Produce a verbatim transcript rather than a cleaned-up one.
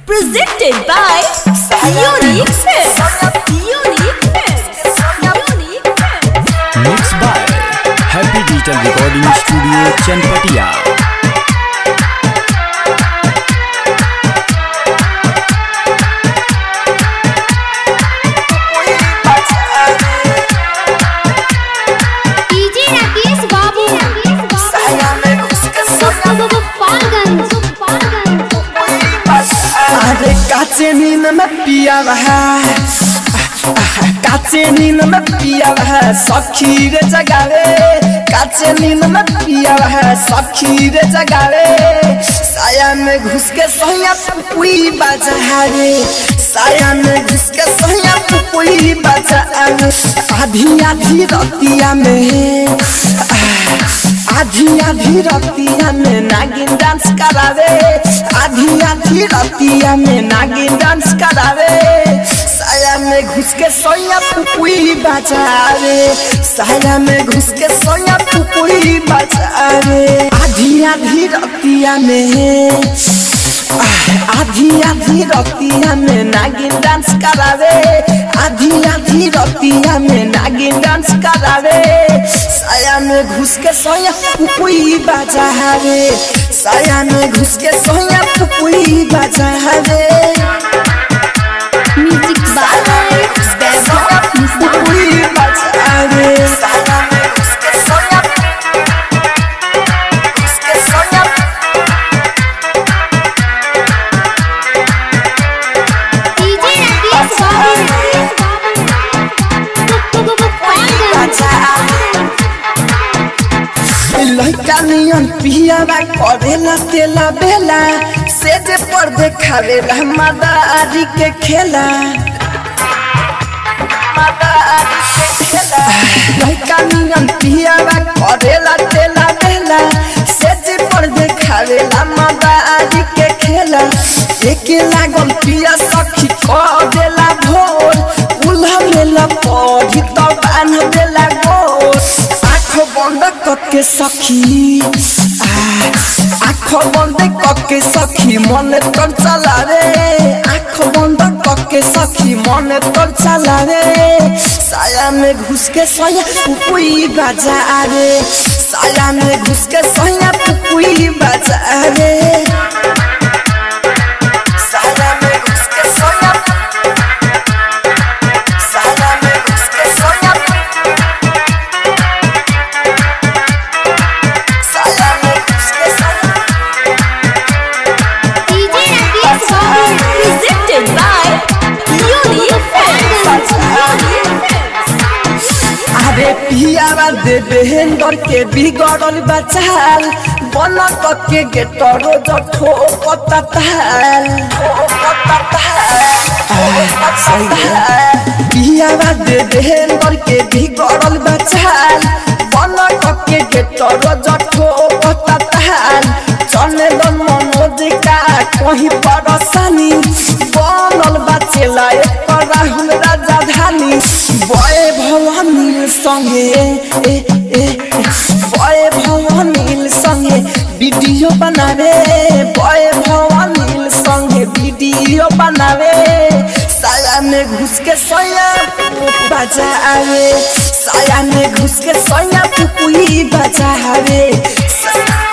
Presented by Unique Films. Unique Films. Unique Films. Mixed by Happy Digital Recording Studio, Chanpatia. काचे नींद में पिया रहा काचे नींद में पिया रहा सखी रे जगावे काचे नींद में पिया रहा सखी रे जगावे साया में घुस के सोया पुई बजा रे साया में घुस के सोया पुई बजा आधी आधी रतिया में आधी आधी रतिया में नागिन डांस करावे आधी आधी रतिया में नागिन डांस करावे साया में घुस के सोया पुपुई बजावे साया में घुस के सोया पुपुई बजावे आधी आधी रतिया में आधी आधी रतिया में नागिन डांस करावे आधी आधी रतिया में नागिन डांस करावे साया में घुस के सोया पुपुई बजावे साया में घुस के सोया पुपुई बजावे Music by पुपुई बजावे साया में घुस के सोया घुस के सोया लड़का नियन पियावा करेला तेला बेला सेज पर देखावे मदारी के खेला मदारी के खेला लड़का नियन पियावा करेला तेला बेला सेज पर देखावे मदारी के खेला एके लागल पिया सखी क देला भोर उल्हा मेला पढ़ी तो बांध देला गोर बंद कके सखी आँख बंद कके सखी मन तर चला रे आँख बंद कके सखी मन तर चला रे साया में घुस के सोया पुपुई बजा रे साया में घुस के सोया पुपुई बजा रे साया में घुस के सोया साया में घुस के सोया presented by Unique Films. अरे पियावा दे बेहंदर के बिगड़ल बचाल बन के गेटर जो ठोकता ताल पियावा दे बेहंदर के बिगड़ल बचाल बन के गेटर जो ठोकता ताल चले दन मनोज का कहीं परेशानी बनल बचेला एक राहुल राजा धानी बय भवानी संगे ए ए बय भवानी संगे वीडियो बनावे बय भवानी संगे वीडियो बनावे साया में घुस के सोया बजावे साया में घुस के सोया पुपुई बजावे।